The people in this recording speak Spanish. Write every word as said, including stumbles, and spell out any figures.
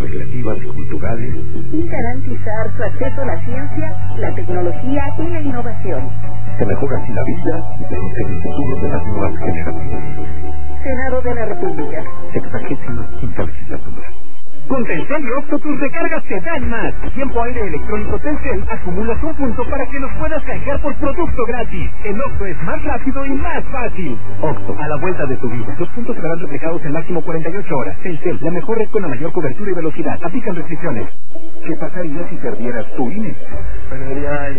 recreativas y culturales y garantizar su acceso a la ciencia, la tecnología y la innovación. Se mejora así la vida de los el futuro de las nuevas generaciones. Senado de la República. Sexagésima quinta legislatura. Con Telcel y Octo tus recargas te dan más. Tiempo aire electrónico Telcel, acumulas un punto para que los puedas canjear por producto gratis. El Octo es más rápido y más fácil. Octo, a la vuelta de tu vida. Los puntos serán reflejados en máximo cuarenta y ocho horas. Telcel, la mejor red con la mayor cobertura y velocidad. Aplican restricciones. ¿Qué pasaría si perdieras tu I N E? Perdería